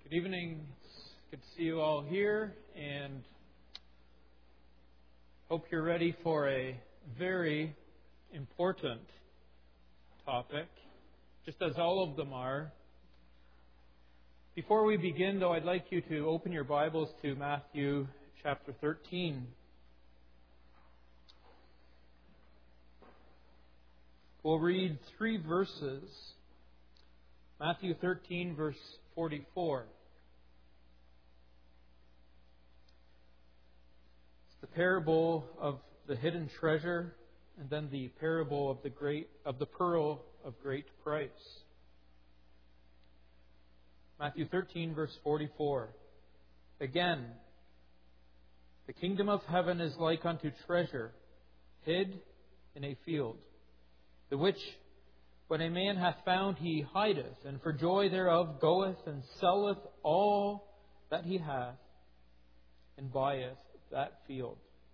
Good evening. It's good to see you all here, and hope you're ready for a very important topic, just as all of them are. Before we begin, though, I'd like you to open your Bibles to Matthew chapter 13. We'll read 3 verses. Matthew 13, verse 44. It's the parable of the hidden treasure, and then the parable of the pearl of great price. Matthew 13, verse 44. Again, the kingdom of heaven is like unto treasure hid in a field, the which when a man hath found, he hideth, and for joy thereof goeth and selleth all that he hath, and buyeth that field.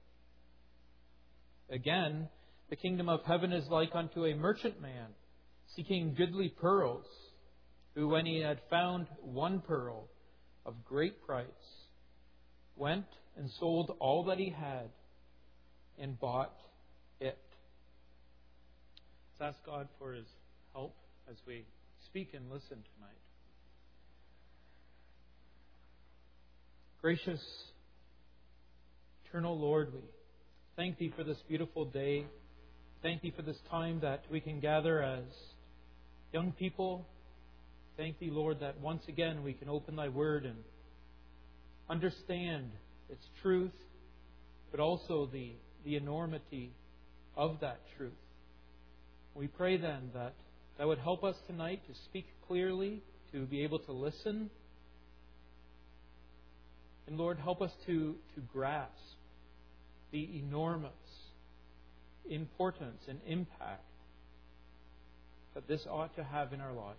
Again, the kingdom of heaven is like unto a merchantman seeking goodly pearls, who, when he had found one pearl of great price, went and sold all that he had, and bought it. Let's ask God for His help as we speak and listen tonight. Gracious, eternal Lord, we thank Thee for this beautiful day. Thank Thee for this time that we can gather as young people. Thank Thee, Lord, that once again we can open Thy Word and understand its truth, but also the enormity of that truth. We pray then that would help us tonight to speak clearly, to be able to listen. And Lord, help us to grasp the enormous importance and impact that this ought to have in our lives.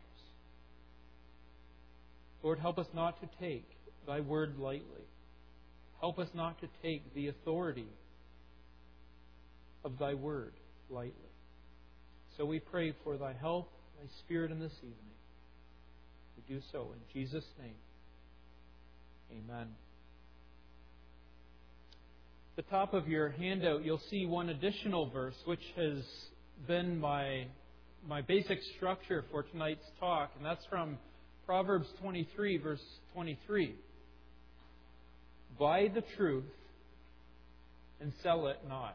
Lord, help us not to take Thy Word lightly. Help us not to take the authority of Thy Word lightly. So we pray for Thy help, Thy Spirit in this evening. We do so in Jesus' name. Amen. At the top of your handout, you'll see one additional verse, which has been my basic structure for tonight's talk, and that's from Proverbs 23, verse 23. Buy the truth and sell it not.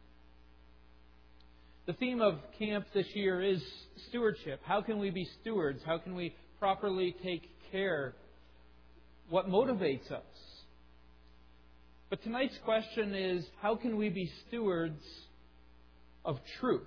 The theme of camp this year is stewardship. How can we be stewards? How can we properly take care? What motivates us? But tonight's question is, how can we be stewards of truth?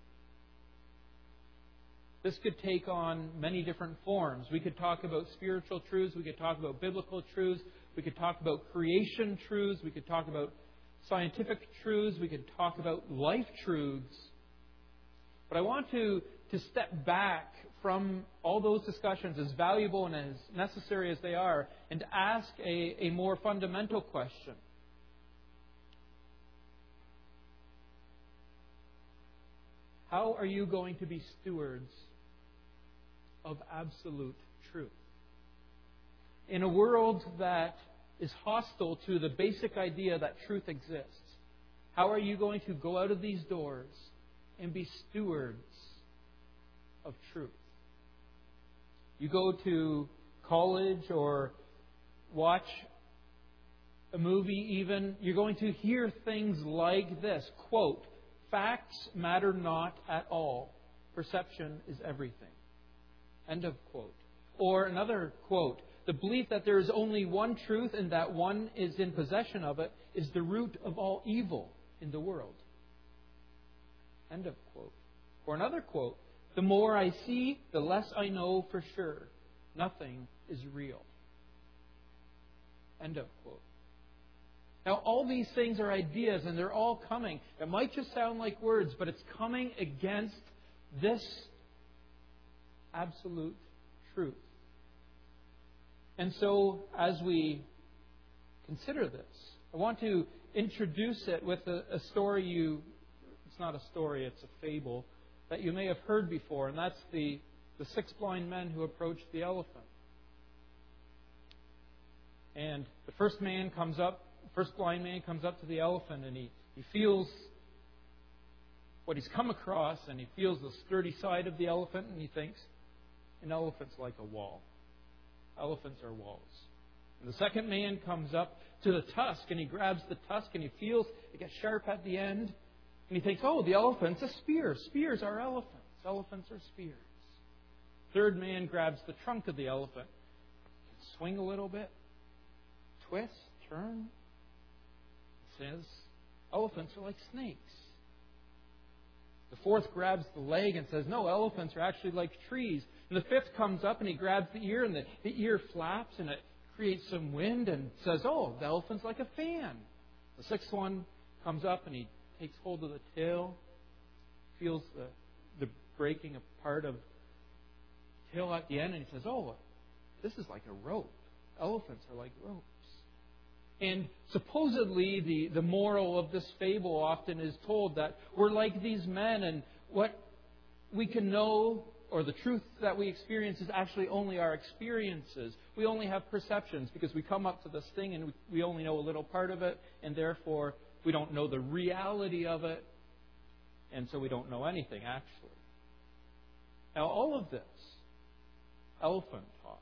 This could take on many different forms. We could talk about spiritual truths. We could talk about biblical truths. We could talk about creation truths. We could talk about scientific truths. We could talk about life truths. But I want to step back from all those discussions, as valuable and as necessary as they are, and to ask a more fundamental question. How are you going to be stewards of absolute truth? In a world that is hostile to the basic idea that truth exists, how are you going to go out of these doors and be stewards of truth? You go to college or watch a movie even, you're going to hear things like this, quote, "Facts matter not at all. Perception is everything." End of quote. Or another quote, "The belief that there is only one truth and that one is in possession of it is the root of all evil in the world." End of quote. Or another quote, "The more I see, the less I know for sure. Nothing is real." End of quote. Now, all these things are ideas, and they're all coming. It might just sound like words, but it's coming against this absolute truth. And so, as we consider this, I want to introduce it with a story it's not a story, it's a fable that you may have heard before, and that's the 6 blind men who approached the elephant. And the first blind man comes up to the elephant, and he feels what he's come across, and he feels the sturdy side of the elephant, and he thinks, an elephant's like a wall. Elephants are walls. And the second man comes up to the tusk, and he grabs the tusk, and he feels it gets sharp at the end, and he thinks, oh, the elephant's a spear. Spears are elephants. Elephants are spears. Third man grabs the trunk of the elephant, swing a little bit, twist, turn. It says, elephants are like snakes. The fourth grabs the leg and says, no, elephants are actually like trees. And the fifth comes up and he grabs the ear, and the ear flaps and it creates some wind and says, oh, the elephant's like a fan. The sixth one comes up and he takes hold of the tail, feels the breaking apart of the tail at the end, and he says, oh, this is like a rope. Elephants are like ropes. And supposedly the moral of this fable often is told that we're like these men, and what we can know, or the truth that we experience, is actually only our experiences. We only have perceptions because we come up to this thing and we only know a little part of it, and therefore we don't know the reality of it, and so we don't know anything actually. Now all of this, elephant talk,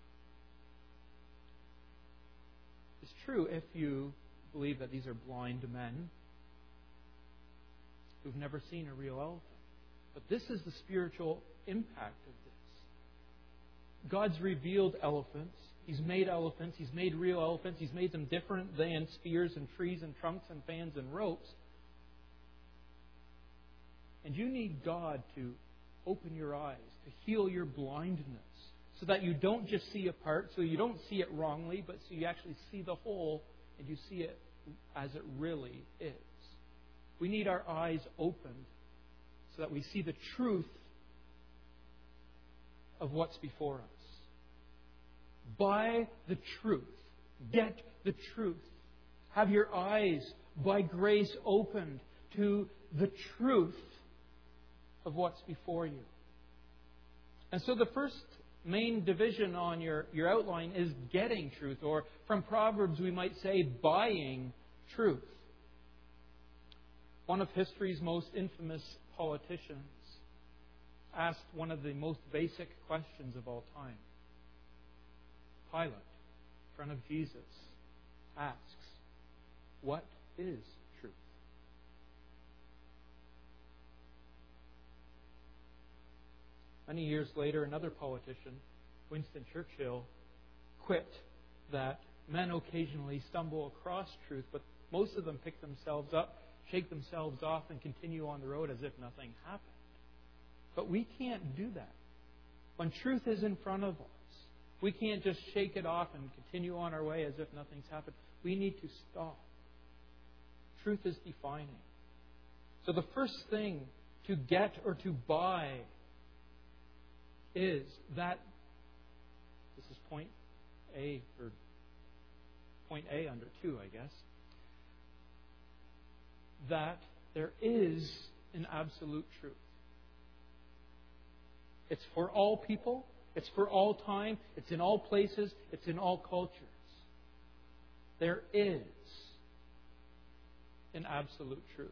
is true if you believe that these are blind men who've never seen a real elephant. But this is the spiritual impact of this. God's revealed elephants. He's made elephants. He's made real elephants. He's made them different than spears and trees and trunks and fans and ropes. And you need God to open your eyes, to heal your blindness, so that you don't just see a part, so you don't see it wrongly, but so you actually see the whole and you see it as it really is. We need our eyes opened so that we see the truth of what's before us. Buy the truth. Get the truth. Have your eyes, by grace, opened to the truth of what's before you. And so the first main division on your outline is getting truth, or from Proverbs we might say buying truth. One of history's most infamous politicians asked one of the most basic questions of all time. Pilate, in front of Jesus, asks, what is truth? Many years later, another politician, Winston Churchill, quipped that men occasionally stumble across truth, but most of them pick themselves up, shake themselves off, and continue on the road as if nothing happened. But we can't do that. When truth is in front of us, we can't just shake it off and continue on our way as if nothing's happened. We need to stop. Truth is defining. So the first thing to get or to buy is that, this is point A, or point A under 2, I guess, that there is an absolute truth. It's for all people. It's for all time. It's in all places. It's in all cultures. There is an absolute truth.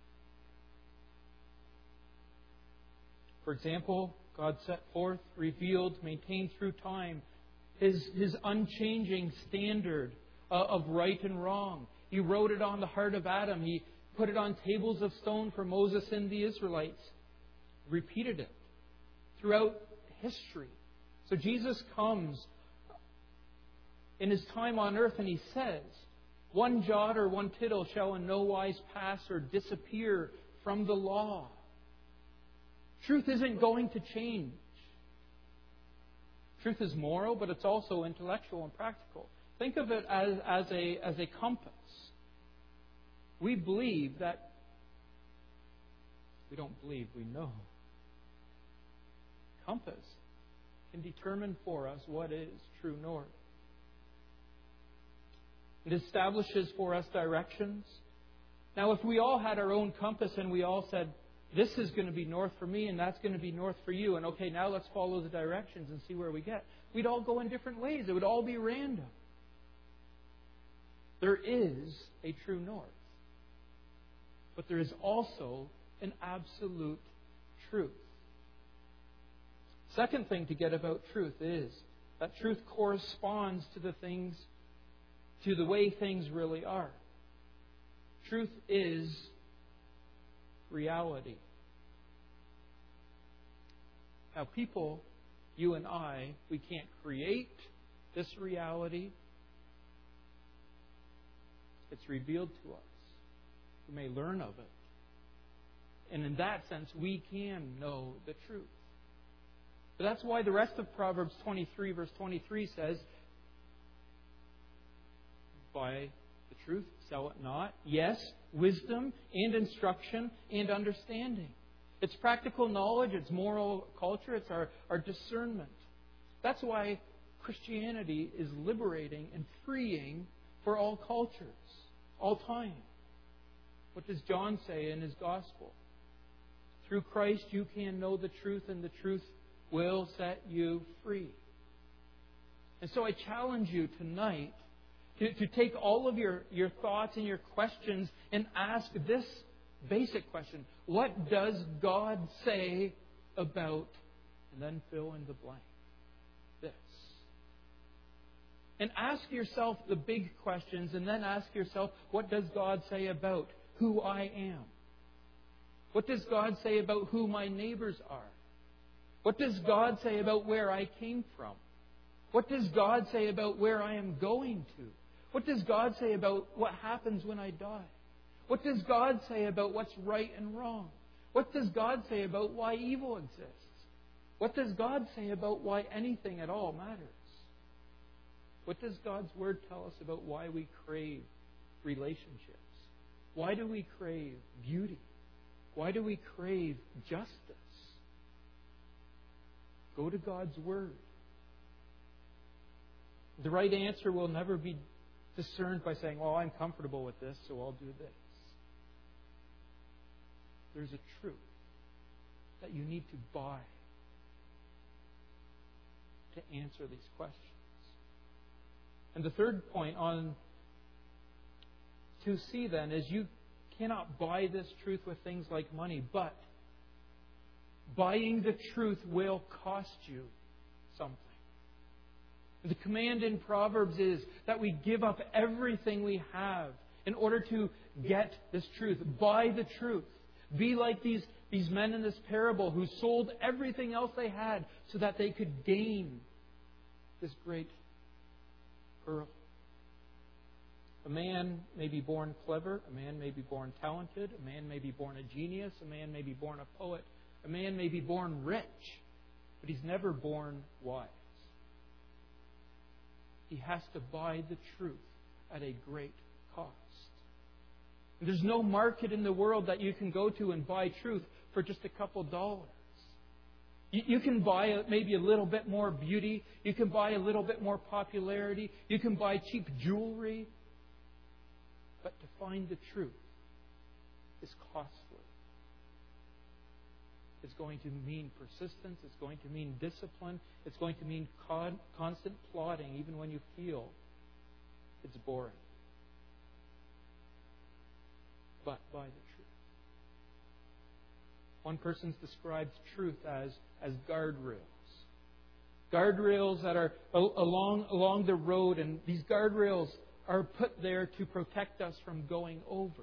For example, God set forth, revealed, maintained through time His unchanging standard of right and wrong. He wrote it on the heart of Adam. He put it on tables of stone for Moses and the Israelites. Repeated it throughout history. So Jesus comes in His time on earth and He says, one jot or one tittle shall in no wise pass or disappear from the law. Truth isn't going to change. Truth is moral, but it's also intellectual and practical. Think of it as a compass. We believe that, we don't believe, we know. Compass can determine for us what is true north. It establishes for us directions. Now, if we all had our own compass and we all said, this is going to be north for me and that's going to be north for you, and okay, now let's follow the directions and see where we get, we'd all go in different ways. It would all be random. There is a true north. But there is also an absolute truth. Second thing to get about truth is that truth corresponds to the way things really are. Truth is reality. Now, people, you and I, we can't create this reality. It's revealed to us. We may learn of it. And in that sense, we can know the truth. But that's why the rest of Proverbs 23, verse 23 says, buy the truth, sell it not. Yes, wisdom and instruction and understanding. It's practical knowledge, it's moral culture, it's our discernment. That's why Christianity is liberating and freeing for all cultures, all time. What does John say in his Gospel? Through Christ you can know the truth, and the truth will set you free. And so I challenge you tonight to take all of your thoughts and your questions and ask this basic question. What does God say about, and then fill in the blank, this? And ask yourself the big questions, and then ask yourself, what does God say about who I am? What does God say about who my neighbors are? What does God say about where I came from? What does God say about where I am going to? What does God say about what happens when I die? What does God say about what's right and wrong? What does God say about why evil exists? What does God say about why anything at all matters? What does God's Word tell us about why we crave relationships? Why do we crave beauty? Why do we crave justice? Go to God's Word. The right answer will never be discerned by saying, well, I'm comfortable with this, so I'll do this. There's a truth that you need to buy to answer these questions. And the third point on to see then is you cannot buy this truth with things like money, but buying the truth will cost you something. The command in Proverbs is that we give up everything we have in order to get this truth. Buy the truth. Be like these men in this parable who sold everything else they had so that they could gain this great pearl. A man may be born clever. A man may be born talented. A man may be born a genius. A man may be born a poet. A man may be born rich. But he's never born wise. He has to buy the truth at a great cost. There's no market in the world that you can go to and buy truth for just a couple dollars. You can buy maybe a little bit more beauty. You can buy a little bit more popularity. You can buy cheap jewelry. But to find the truth is costly. It's going to mean persistence. It's going to mean discipline. It's going to mean constant plodding, even when you feel it's boring. But by the truth. One person describes truth as guardrails. Guardrails that are along the road, and these guardrails are put there to protect us from going over.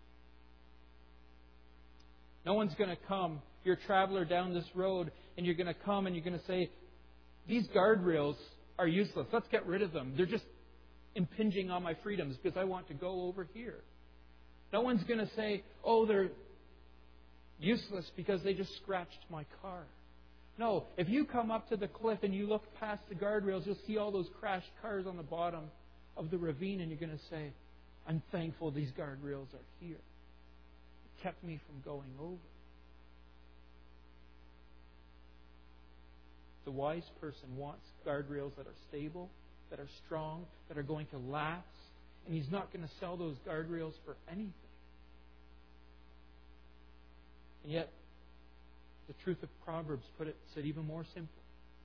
No one's going to come. You're a traveler down this road, and you're going to come and you're going to say, these guardrails are useless. Let's get rid of them. They're just impinging on my freedoms because I want to go over here. No one's going to say, oh, they're useless because they just scratched my car. No, if you come up to the cliff and you look past the guardrails, you'll see all those crashed cars on the bottom of the ravine, and you're going to say, I'm thankful these guardrails are here. It kept me from going over. The wise person wants guardrails that are stable, that are strong, that are going to last, and he's not going to sell those guardrails for anything. And yet, the truth of Proverbs said even more simply.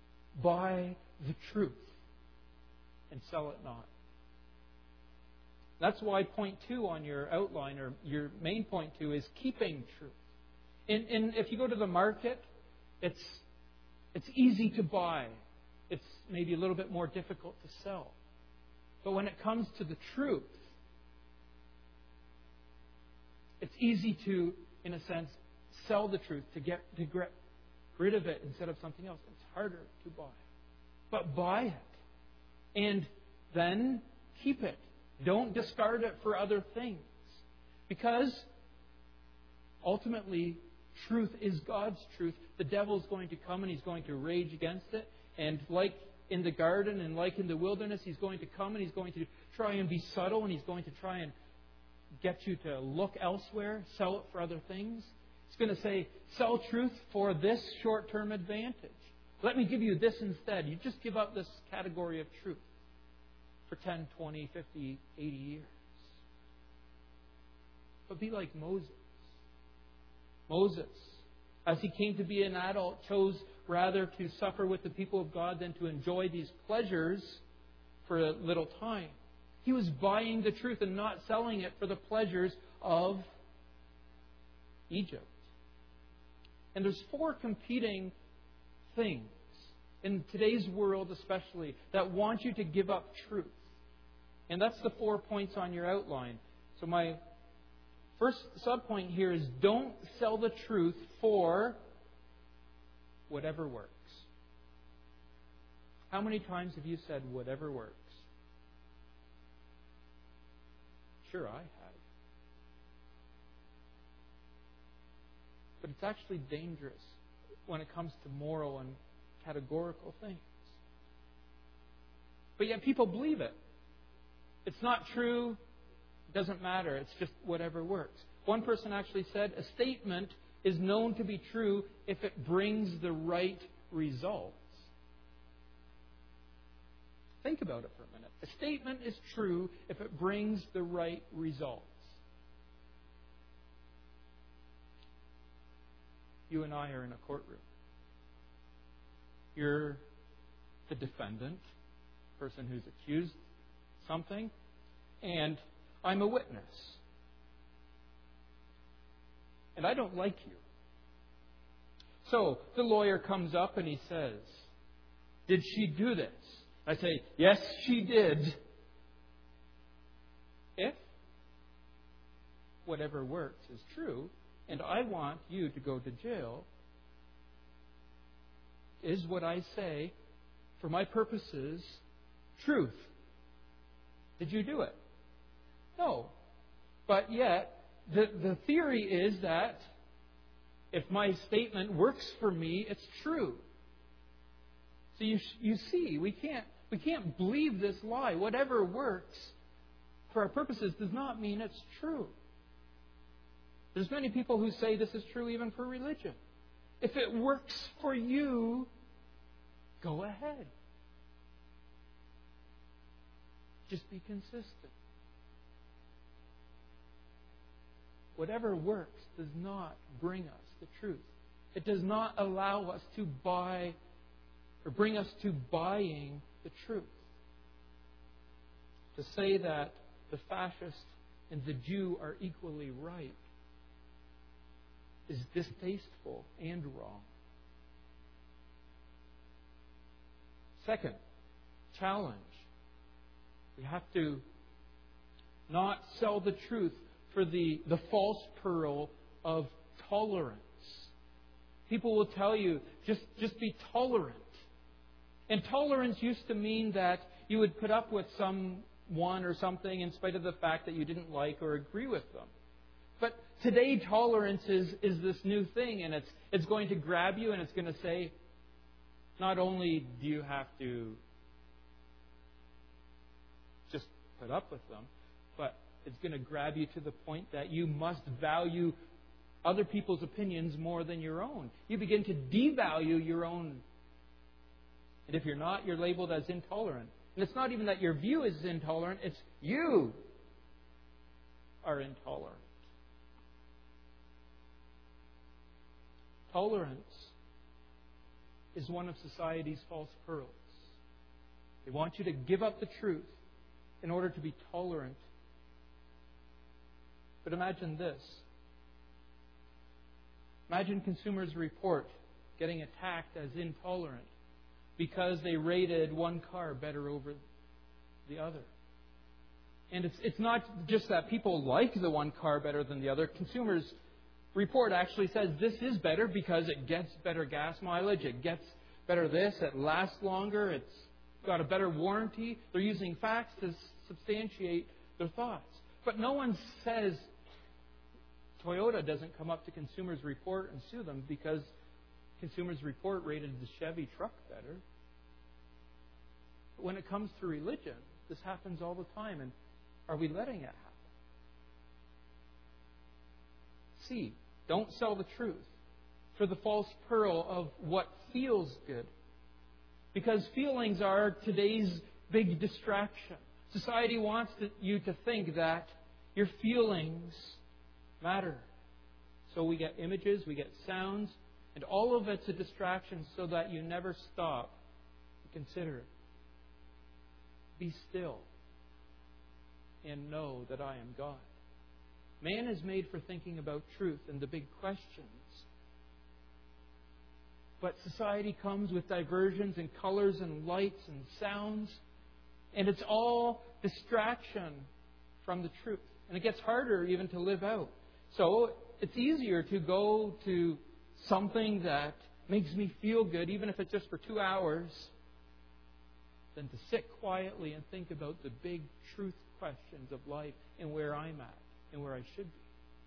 Buy the truth and sell it not. That's why point 2 on your outline, or your main point 2, is keeping truth. And if you go to the market, it's easy to buy. It's maybe a little bit more difficult to sell. But when it comes to the truth, it's easy to, in a sense, sell the truth, to get rid of it instead of something else. It's harder to buy. But buy it. And then keep it. Don't discard it for other things. Because ultimately, truth is God's truth. The devil's going to come and he's going to rage against it. And like in the garden and like in the wilderness, he's going to come and he's going to try and be subtle, and he's going to try and get you to look elsewhere, sell it for other things. He's going to say, sell truth for this short-term advantage. Let me give you this instead. You just give up this category of truth for 10, 20, 50, 80 years. But be like Moses. Moses, as he came to be an adult, chose rather to suffer with the people of God than to enjoy these pleasures for a little time. He was buying the truth and not selling it for the pleasures of Egypt. And there's 4 competing things in today's world especially that want you to give up truth. And that's the 4 points on your outline. So my first subpoint here is, don't sell the truth for whatever works. How many times have you said whatever works? Sure, I have. But it's actually dangerous when it comes to moral and categorical things. But yet people believe it. It's not true. It doesn't matter. It's just whatever works. One person actually said, a statement is known to be true if it brings the right results. Think about it for a minute. A statement is true if it brings the right results. You and I are in a courtroom. You're the defendant, person who's accused of something, and I'm a witness. And I don't like you. So the lawyer comes up and he says, did she do this? I say, yes, she did. If whatever works is true, and I want you to go to jail, is what I say, for my purposes, truth? Did you do it? No. But yet, the theory is that if my statement works for me, it's true. So you see, we can't believe this lie. Whatever works for our purposes does not mean it's true. There's many people who say this is true even for religion. If it works for you, go ahead. Just be consistent. Whatever works does not bring us the truth. It does not allow us to buy or bring us to buying the truth. To say that the fascist and the Jew are equally right is distasteful and wrong. Second, challenge. We have to not sell the truth for the false pearl of tolerance. People will tell you, just be tolerant. And tolerance used to mean that you would put up with someone or something in spite of the fact that you didn't like or agree with them. But today, tolerance is this new thing, and it's going to grab you and it's going to say, not only do you have to just put up with them, but it's going to grab you to the point that you must value other people's opinions more than your own. You begin to devalue your own. And if you're not, you're labeled as intolerant. And it's not even that your view is intolerant, it's you are intolerant. Tolerance is one of society's false pearls. They want you to give up the truth in order to be tolerant But imagine this. Imagine Consumers Report getting attacked as intolerant because they rated one car better over the other. And it's not just that people like the one car better than the other. Consumers Report actually says this is better because it gets better gas mileage, it gets better this, it lasts longer, it's got a better warranty. They're using facts to substantiate their thoughts. But no one says Toyota doesn't come up to Consumers Report and sue them because Consumers Report rated the Chevy truck better. But when it comes to religion, this happens all the time. And are we letting it happen? C, don't sell the truth for the false pearl of what feels good. Because feelings are today's big distraction. Society wants you to think that your feelings matter. So we get images, we get sounds, and all of it's a distraction so that you never stop to consider it. Be still and know that I am God. Man is made for thinking about truth and the big questions. But society comes with diversions and colors and lights and sounds, and it's all distraction from the truth. And it gets harder even to live out. So it's easier to go to something that makes me feel good, even if it's just for 2 hours, than to sit quietly and think about the big truth questions of life and where I'm at and where I should be.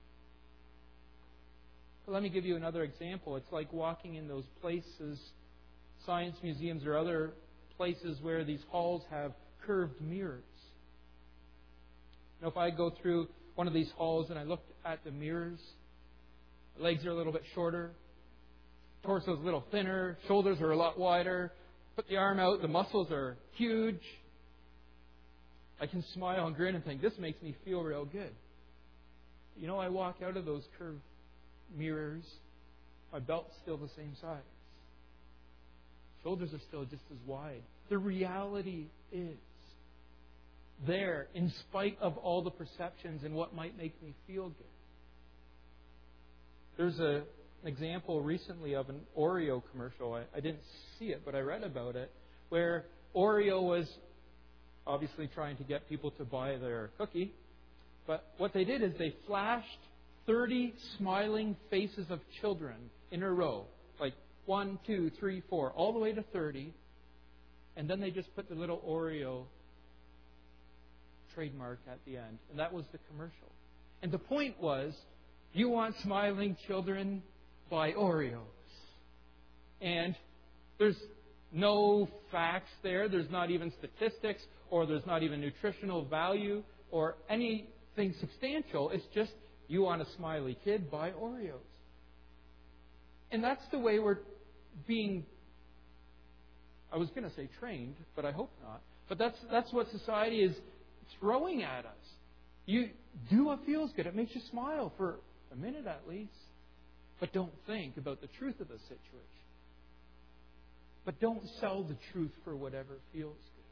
But let me give you another example. It's like walking in those places, science museums or other places where these halls have curved mirrors. Now, if I go through one of these halls and I look at the mirrors, legs are a little bit shorter, torso is a little thinner, shoulders are a lot wider, put the arm out, the muscles are huge. I can smile and grin and think, this makes me feel real good. You know, I walk out of those curved mirrors, my belt's still the same size. Shoulders are still just as wide. The reality is there in spite of all the perceptions and what might make me feel good. There's an example recently of an Oreo commercial. I didn't see it, but I read about it, where Oreo was obviously trying to get people to buy their cookie. But what they did is they flashed 30 smiling faces of children in a row, like 1, 2, 3, 4, all the way to 30. And then they just put the little Oreo trademark at the end. And that was the commercial. And the point was, you want smiling children? Buy Oreos. And there's no facts there. There's not even statistics, or there's not even nutritional value, or anything substantial. It's just, you want a smiley kid? Buy Oreos. And that's the way we're being, I was going to say trained, but I hope not. But that's what society is throwing at us. You do what feels good. It makes you smile for a minute at least. But don't think about the truth of the situation. But don't sell the truth for whatever feels good.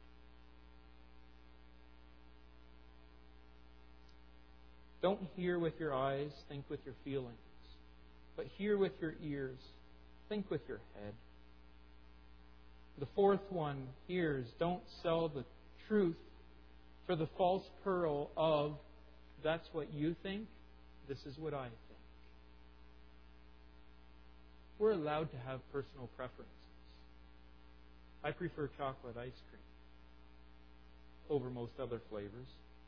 Don't hear with your eyes, think with your feelings. But hear with your ears, think with your head. The fourth one here is don't sell the truth for the false pearl of, that's what you think, this is what I think. We're allowed to have personal preferences. I prefer chocolate ice cream over most other flavors.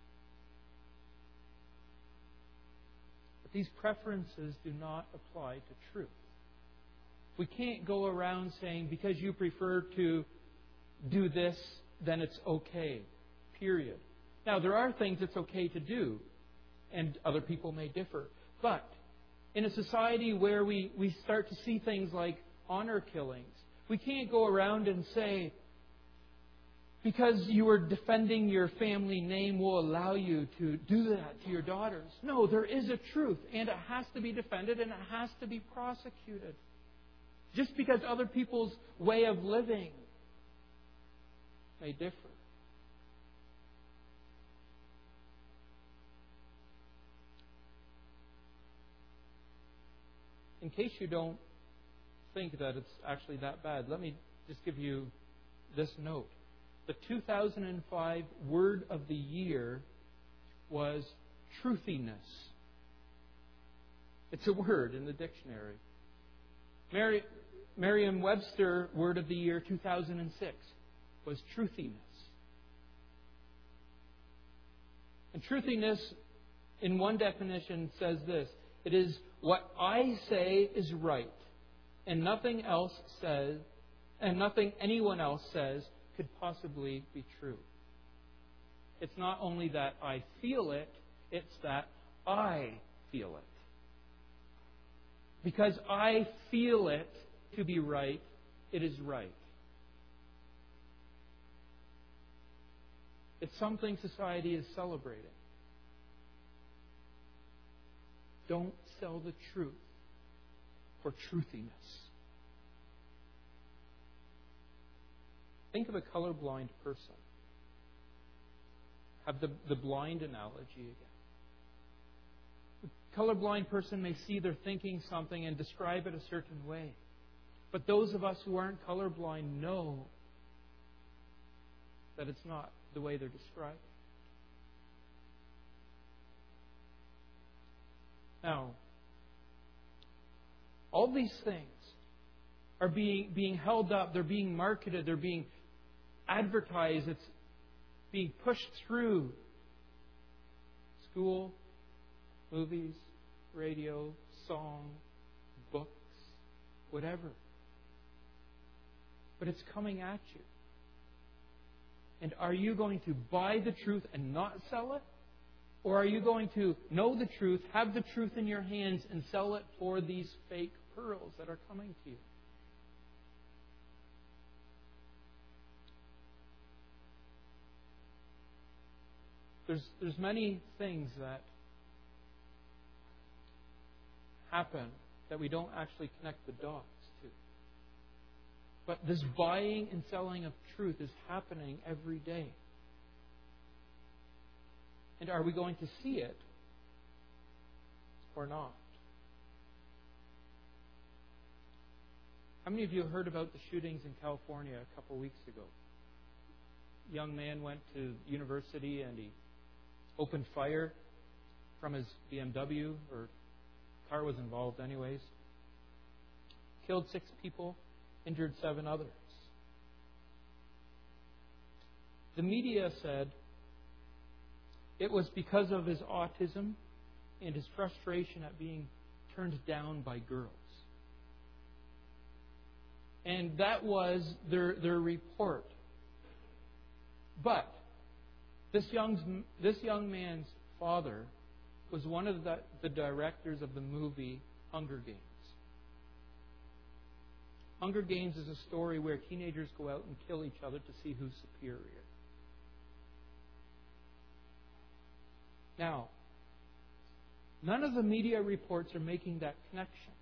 But these preferences do not apply to truth. We can't go around saying, because you prefer to do this, then it's okay. Period. Now, there are things it's okay to do, and other people may differ. But in a society where we start to see things like honor killings, we can't go around and say, because you are defending your family name will allow you to do that to your daughters. No, there is a truth, and it has to be defended, and it has to be prosecuted. Just because other people's way of living may differ. case you don't think that it's actually that bad, let me just give you this note. The 2005 word of the year was truthiness. It's a word in the dictionary. Merriam-Webster word of the year 2006 was truthiness. And truthiness, in one definition, says this: it is what I say is right, and nothing anyone else says could possibly be true. It's not only that I feel it, it's that I feel it. Because I feel it to be right, it is right. It's something society is celebrating. Don't sell the truth for truthiness. Think of a colorblind person. Have the blind analogy again. A colorblind person may see they're thinking something and describe it a certain way. But those of us who aren't colorblind know that it's not the way they're describing. Now, all these things are being held up, they're being marketed, they're being advertised, it's being pushed through school, movies, radio, song, books, whatever. But it's coming at you. And are you going to buy the truth and not sell it? Or are you going to know the truth, have the truth in your hands, and sell it for these fake pearls that are coming to you? There's many things that happen that we don't actually connect the dots to. But this buying and selling of truth is happening every day. And are we going to see it or not? How many of you heard about the shootings in California a couple of weeks ago? A young man went to university and he opened fire from his BMW, or car was involved anyways. Killed 6 people, injured 7 others. The media said it was because of his autism and his frustration at being turned down by girls. And that was their report. But this young man's father was one of the directors of the movie Hunger Games. Hunger Games is a story where teenagers go out and kill each other to see who's superior. Now, none of the media reports are making that connection.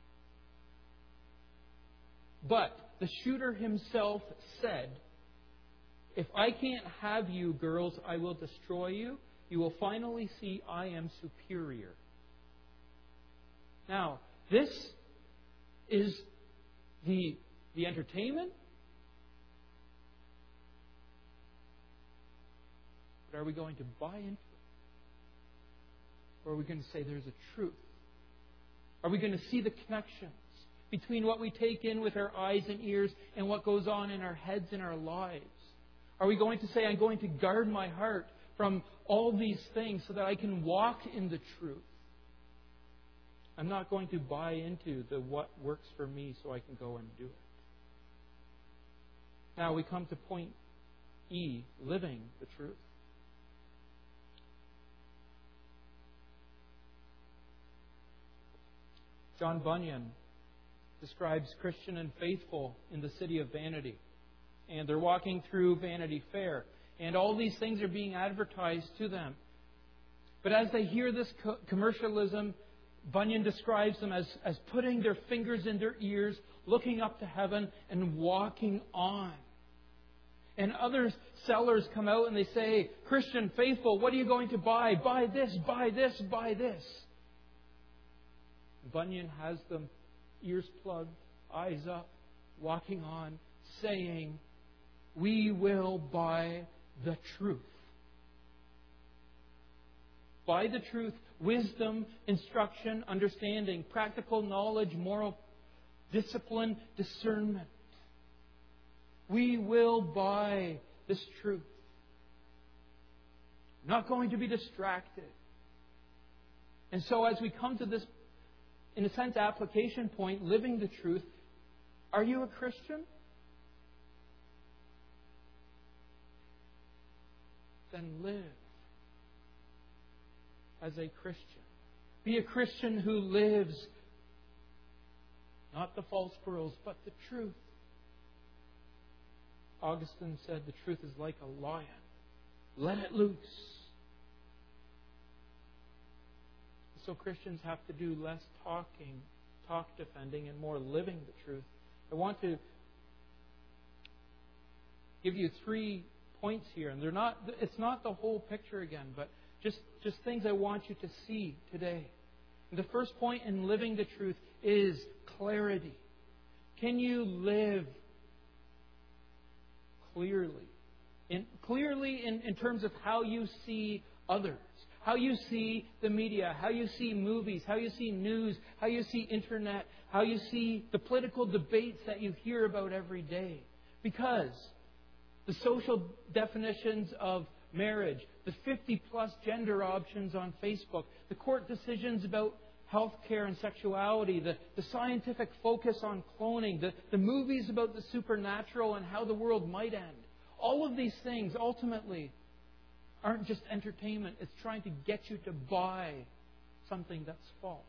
But the shooter himself said, "If I can't have you, girls, I will destroy you. You will finally see I am superior." Now, this is the entertainment. But are we going to buy into it? Or are we going to say there's a truth? Are we going to see the connections between what we take in with our eyes and ears and what goes on in our heads and our lives? Are we going to say, I'm going to guard my heart from all these things so that I can walk in the truth? I'm not going to buy into the what works for me so I can go and do it. Now we come to point E, living the truth. John Bunyan describes Christian and faithful in the city of Vanity. And they're walking through Vanity Fair. And all these things are being advertised to them. But as they hear this commercialism, Bunyan describes them as putting their fingers in their ears, looking up to heaven, and walking on. And other sellers come out and they say, Christian, faithful, what are you going to buy? Buy this, buy this, buy this. Bunyan has them ears plugged, eyes up, walking on, saying, we will buy the truth. Buy the truth, wisdom, instruction, understanding, practical knowledge, moral discipline, discernment. We will buy this truth. Not going to be distracted. And so as we come to this, in a sense, application point, living the truth, are you a Christian? Then live as a Christian. Be a Christian who lives not the false pearls, but the truth. Augustine said the truth is like a lion. Let it loose. So Christians have to do less talking, talk defending, and more living the truth. I want to give you 3 points here, and it's not the whole picture again, but just things I want you to see today. And the first point in living the truth is clarity. Can you live clearly? Clearly in terms of how you see others, how you see the media, how you see movies, how you see news, how you see internet, how you see the political debates that you hear about every day. Because the social definitions of marriage, the 50-plus gender options on Facebook, the court decisions about health care and sexuality, the scientific focus on cloning, the movies about the supernatural and how the world might end. All of these things ultimately aren't just entertainment. It's trying to get you to buy something that's false.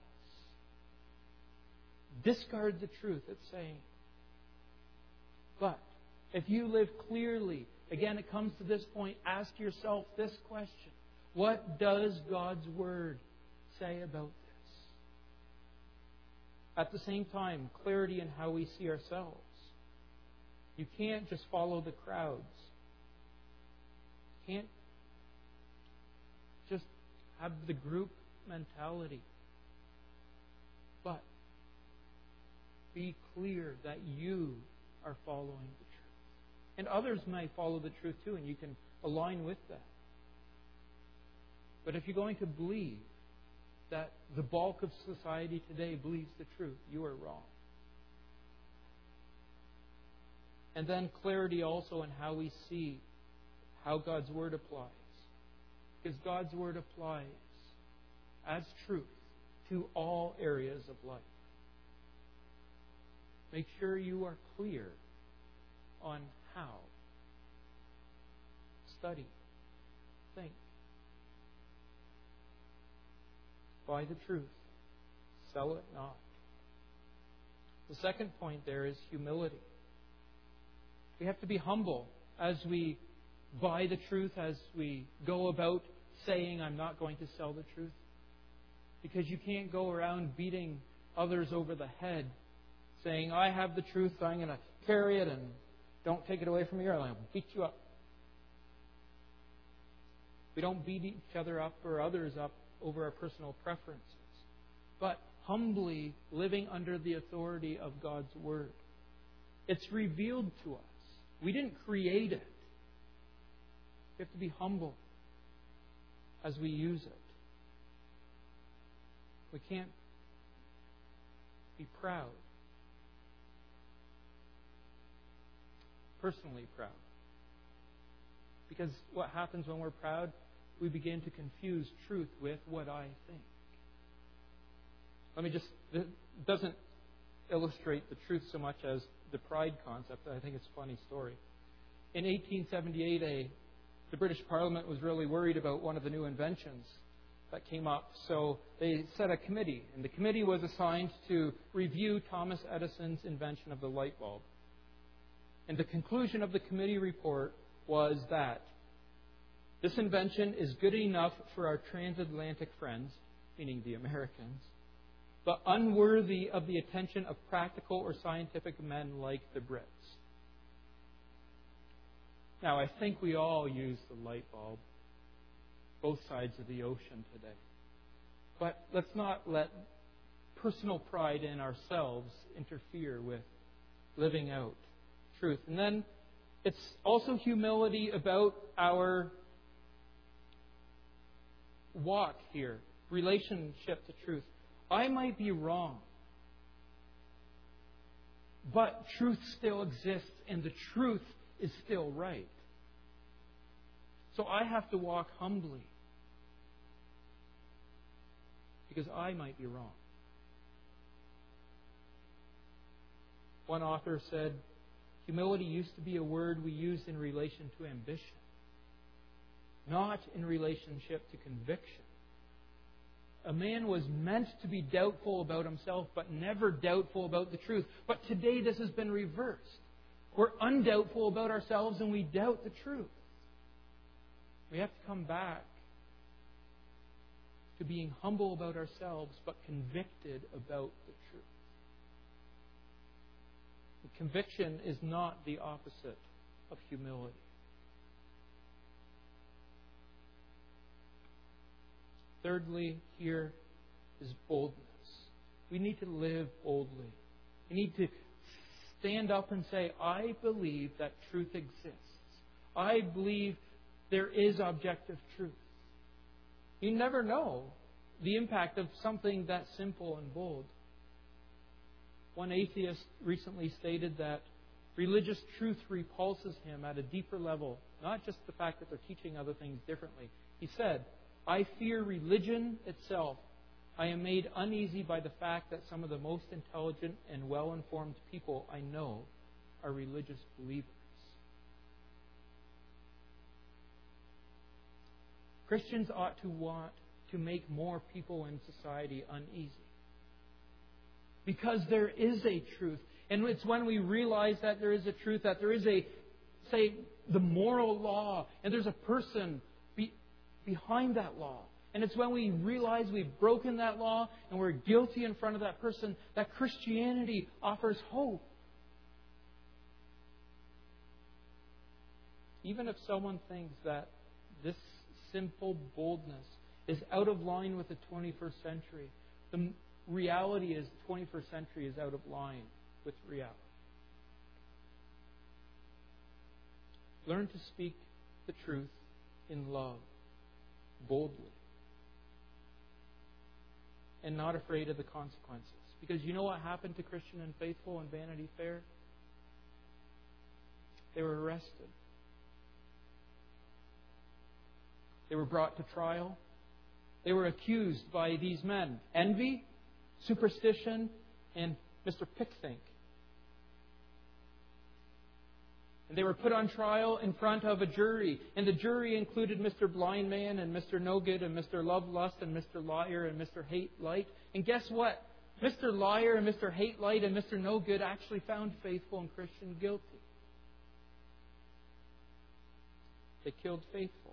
Discard the truth, it's saying. But if you live clearly, again, it comes to this point, ask yourself this question. What does God's Word say about this? At the same time, clarity in how we see ourselves. You can't just follow the crowds. You can't just have the group mentality. But be clear that you are following the truth. And others may follow the truth too, and you can align with that. But if you're going to believe that the bulk of society today believes the truth, you are wrong. And then clarity also in how we see how God's Word applies. Because God's Word applies as truth to all areas of life. Make sure you are clear on how. Study. Think. Buy the truth. Sell it not. The second point there is humility. We have to be humble as we buy the truth, as we go about saying, I'm not going to sell the truth. Because you can't go around beating others over the head, saying, I have the truth, so I'm going to carry it, and don't take it away from me, or I'll beat you up. We don't beat each other up or others up over our personal preferences, but humbly living under the authority of God's Word. It's revealed to us. We didn't create it. We have to be humble as we use it. We can't be proud. Personally proud. Because what happens when we're proud, we begin to confuse truth with what I think. It doesn't illustrate the truth so much as the pride concept. I think it's a funny story. In 1878, the British Parliament was really worried about one of the new inventions that came up. So they set a committee, and the committee was assigned to review Thomas Edison's invention of the light bulb. And the conclusion of the committee report was that this invention is good enough for our transatlantic friends, meaning the Americans, but unworthy of the attention of practical or scientific men like the Brits. Now, I think we all use the light bulb, both sides of the ocean today. But let's not let personal pride in ourselves interfere with living out truth. And then it's also humility about our walk here, relationship to truth. I might be wrong, but truth still exists and the truth is still right. So I have to walk humbly because I might be wrong. One author said, humility used to be a word we used in relation to ambition, not in relationship to conviction. A man was meant to be doubtful about himself, but never doubtful about the truth. But today this has been reversed. We're undoubtful about ourselves and we doubt the truth. We have to come back to being humble about ourselves, but convicted about the truth. And conviction is not the opposite of humility. Thirdly, here is boldness. We need to live boldly. We need to stand up and say, I believe that truth exists. I believe there is objective truth. You never know the impact of something that simple and bold. One atheist recently stated that religious truth repulses him at a deeper level, not just the fact that they're teaching other things differently. He said, I fear religion itself. I am made uneasy by the fact that some of the most intelligent and well-informed people I know are religious believers. Christians ought to want to make more people in society uneasy. Because there is a truth. And it's when we realize that there is a truth, that there is a, say, the moral law, and there's a person behind that law. And it's when we realize we've broken that law and we're guilty in front of that person that Christianity offers hope. Even if someone thinks that this simple boldness is out of line with the 21st century, the reality is the 21st century is out of line with reality. Learn to speak the truth in love, boldly, and not afraid of the consequences. Because you know what happened to Christian and Faithful and Vanity Fair? They were arrested. They were brought to trial. They were accused by these men. Envy, superstition, and Mr. Pickthink. And they were put on trial in front of a jury. And the jury included Mr. Blind Man and Mr. No Good and Mr. Love Lust and Mr. Liar and Mr. Hate Light. And guess what? Mr. Liar and Mr. Hate Light and Mr. No Good actually found Faithful and Christian guilty. They killed Faithful.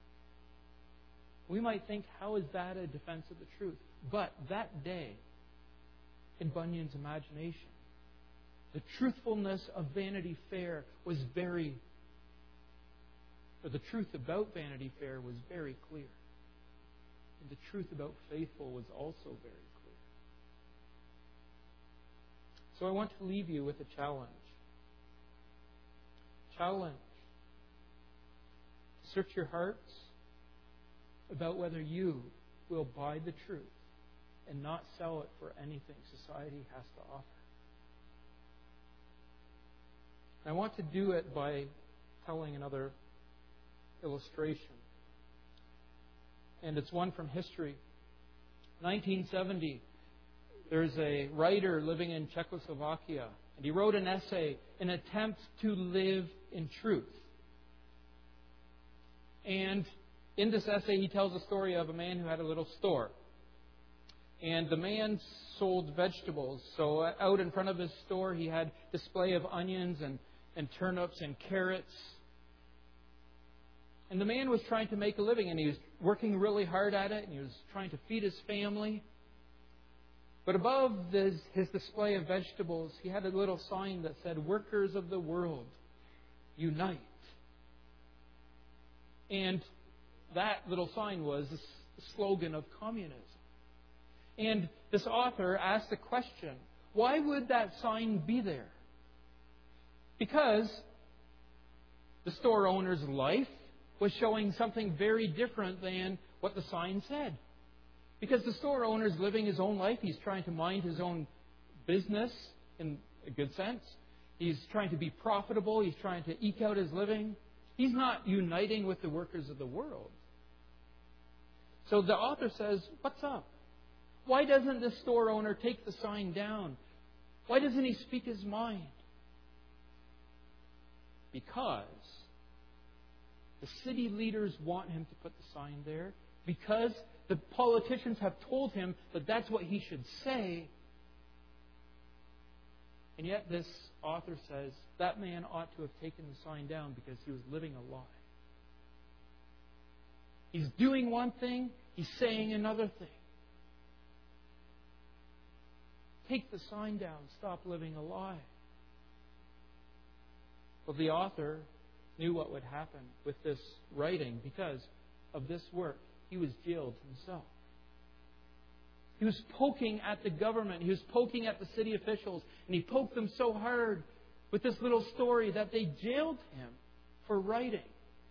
We might think, how is that a defense of the truth? But that day, in Bunyan's imagination, the truthfulness of Vanity Fair was the truth about Vanity Fair was very clear. And the truth about Faithful was also very clear. So I want to leave you with a challenge. Challenge. Search your hearts about whether you will buy the truth and not sell it for anything society has to offer. I want to do it by telling another illustration. And it's one from history. 1970, there's a writer living in Czechoslovakia, and he wrote an essay, An Attempt to Live in Truth. And in this essay, he tells the story of a man who had a little store. And the man sold vegetables. So out in front of his store, he had display of onions and turnips and carrots. And the man was trying to make a living, and he was working really hard at it, and he was trying to feed his family. But above his display of vegetables, he had a little sign that said, Workers of the world, unite. And that little sign was the slogan of communism. And this author asked a question. Why would that sign be there? Because the store owner's life was showing something very different than what the sign said. Because the store owner's living his own life. He's trying to mind his own business in a good sense. He's trying to be profitable. He's trying to eke out his living. He's not uniting with the workers of the world. So the author says, what's up? Why doesn't this store owner take the sign down? Why doesn't he speak his mind? Because the city leaders want him to put the sign there. Because the politicians have told him that that's what he should say. And yet this author says that man ought to have taken the sign down because he was living a lie. He's doing one thing, he's saying another thing. Take the sign down. Stop living a lie. Well, the author knew what would happen with this writing because of this work. He was jailed himself. He was poking at the government. He was poking at the city officials. And he poked them so hard with this little story that they jailed him for writing.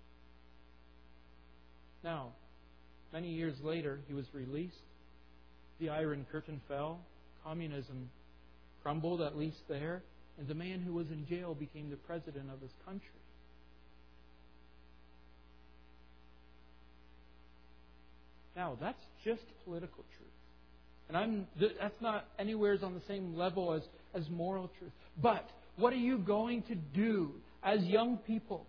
Now, many years later, he was released. The Iron Curtain fell. Communism crumbled, at least there. And the man who was in jail became the president of his country. Now, that's just political truth. And that's not anywhere on the same level as moral truth. But what are you going to do as young people?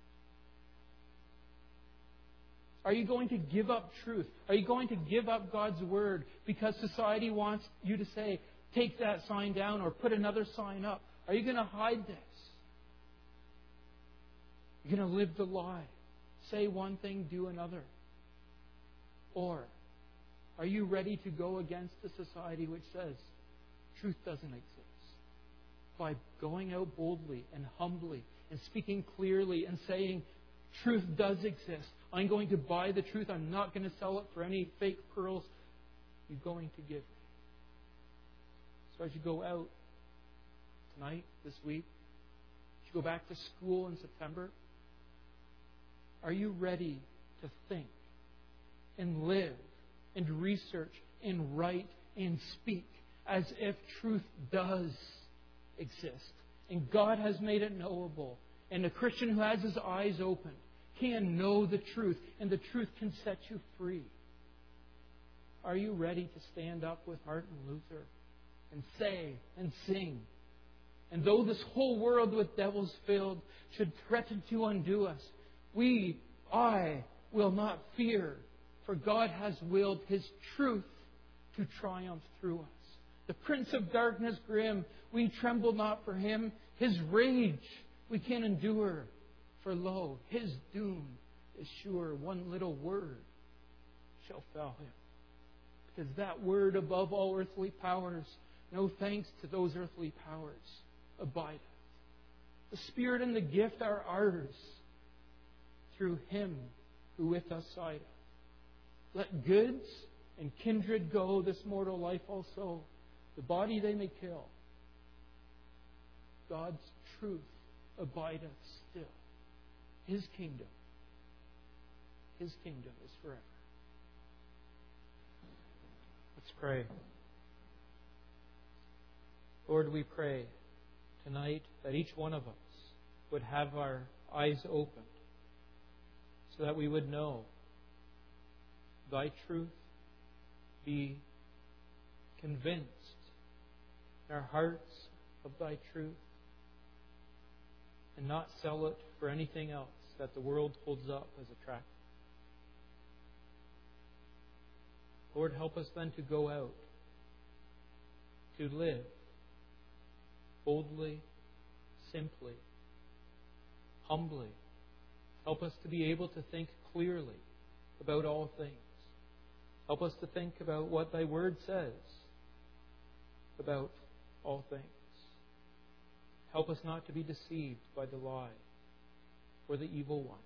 Are you going to give up truth? Are you going to give up God's Word because society wants you to say, take that sign down or put another sign up? Are you going to hide this? You're going to live the lie. Say one thing, do another. Or are you ready to go against the society which says truth doesn't exist? By going out boldly and humbly and speaking clearly and saying truth does exist. I'm going to buy the truth. I'm not going to sell it for any fake pearls you're going to give me. So as you go out tonight, this week, as you go back to school in September, are you ready to think and live and research and write and speak as if truth does exist? And God has made it knowable. And a Christian who has his eyes opened can know the truth, and the truth can set you free. Are you ready to stand up with Martin Luther and say and sing? And though this whole world with devils filled should threaten to undo us, I will not fear, for God has willed His truth to triumph through us. The Prince of Darkness grim, we tremble not for him. His rage we can endure. For lo, his doom is sure. One little word shall fell him. Because that word above all earthly powers, no thanks to those earthly powers, abideth. The Spirit and the gift are ours through Him who with us sideth. Let goods and kindred go, this mortal life also. The body they may kill. God's truth abideth still. His kingdom is forever. Let's pray. Lord, we pray tonight that each one of us would have our eyes opened so that we would know Thy truth, be convinced in our hearts of Thy truth, and not sell it for anything else that the world holds up as attractive. Lord, help us then to go out, to live boldly, simply, humbly. Help us to be able to think clearly about all things. Help us to think about what Thy Word says about all things. Help us not to be deceived by the lie or the evil one.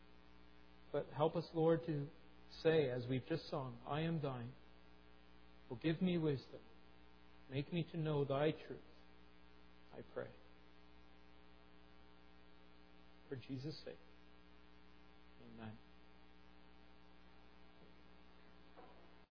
But help us, Lord, to say, as we've just sung, I am Thine. So give me wisdom. Make me to know Thy truth, I pray. For Jesus' sake.